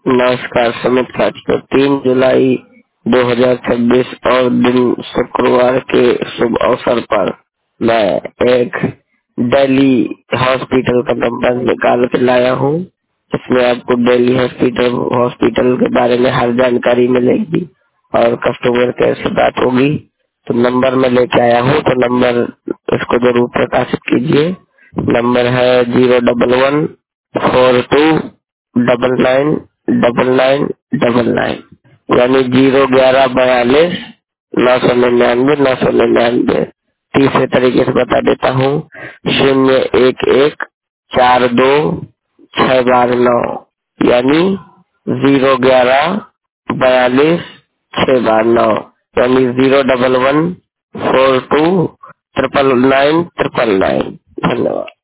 नमस्कार सुमित खाचर। 3 जुलाई 2026 और दिन शुक्रवार के शुभ अवसर पर मैं एक दिल्ली हॉस्पिटल का नंबर निकाल के लाया हूँ। इसमें आपको दिल्ली हॉस्पिटल के बारे में हर जानकारी मिलेगी और कस्टमर केयर से बात होगी। तो नंबर मैं लेके आया हूँ, तो नंबर इसको जरूर प्रकाशित कीजिए। नंबर है 011-4299-9999, यानी 011-42 999 999। तीसरे तरीके से बता देता हूँ, 011-42-612 यानी 011-42-612, यानी 011-42-999-999। धन्यवाद।